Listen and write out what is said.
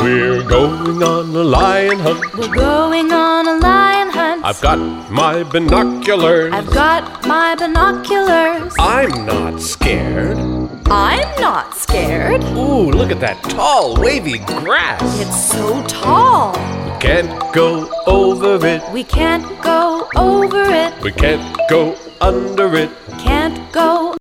We're going on a lion hunt. We're going on a lion hunt. I've got my binoculars. I've got my binoculars. I'm not scared. I'm not scared. Ooh, look at that tall, wavy grass. It's so tall. We can't go over it. We can't go over it. We can't go under it. Can't go